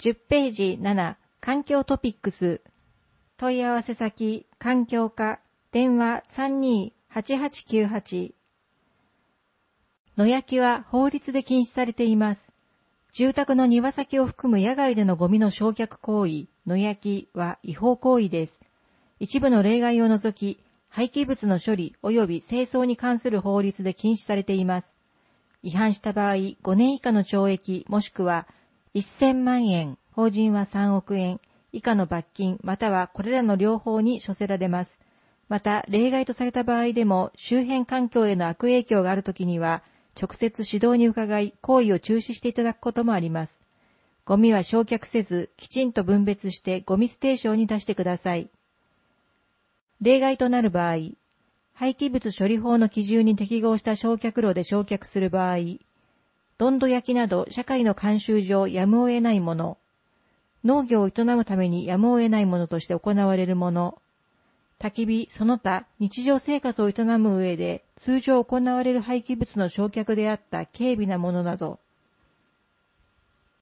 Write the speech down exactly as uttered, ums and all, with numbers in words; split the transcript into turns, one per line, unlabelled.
じゅっページなな、環境トピックス。問い合わせ先、環境課、電話 さんにーはちはちきゅうはち。野焼きは法律で禁止されています。住宅の庭先を含む野外でのゴミの焼却行為、野焼きは違法行為です。一部の例外を除き、廃棄物の処理及び清掃に関する法律で禁止されています。違反した場合、ごねん以下の懲役もしくはせんまんえん、法人はさんおくえん以下の罰金またはこれらの両方に処せられます。また、例外とされた場合でも周辺環境への悪影響があるときには、直接指導に伺い、行為を中止していただくこともあります。ゴミは焼却せず、きちんと分別してゴミステーションに出してください。例外となる場合、廃棄物処理法の基準に適合した焼却炉で焼却する場合、どんど焼きなど社会の慣習上やむを得ないもの、農業を営むためにやむを得ないものとして行われるもの、焚き火、その他日常生活を営む上で通常行われる廃棄物の焼却であった軽微なものなど、